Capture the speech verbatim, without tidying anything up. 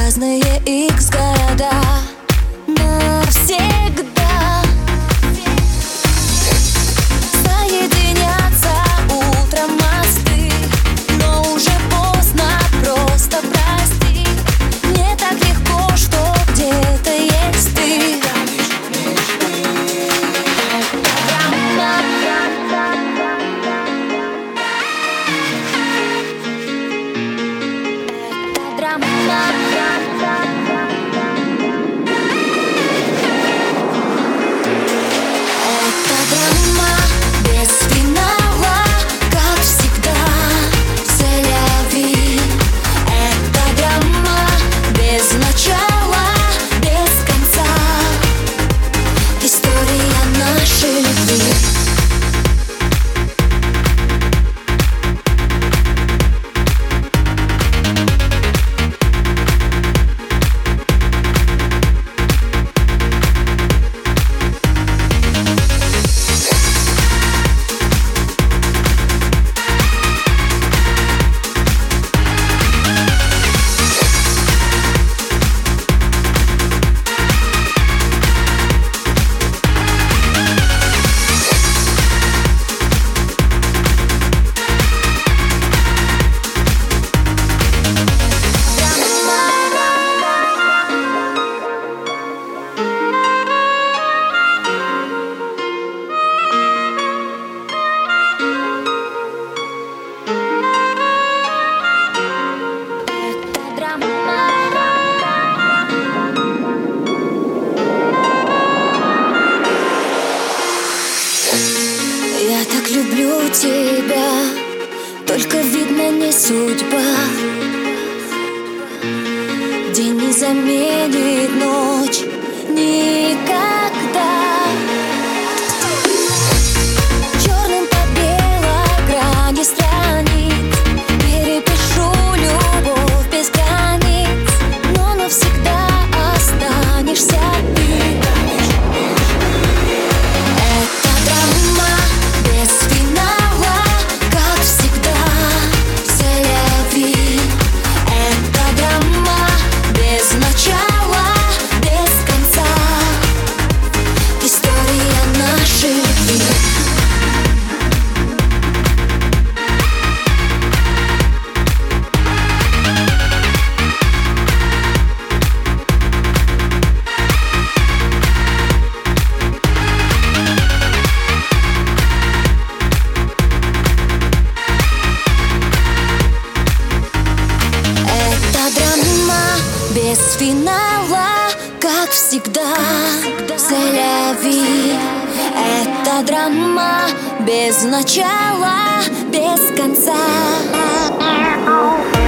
разные икс города навсегда соединятся утром мосты, но уже поздно, просто прости. Мне так легко, что где-то есть ты. Я так люблю тебя, только видно не судьба. День не заменит ночь никогда. Черным по белой грани страниц перепишу любовь без границ, но навсегда останешься ты. Без финала, как всегда, c'est-la-vie. Это драма без начала, без конца.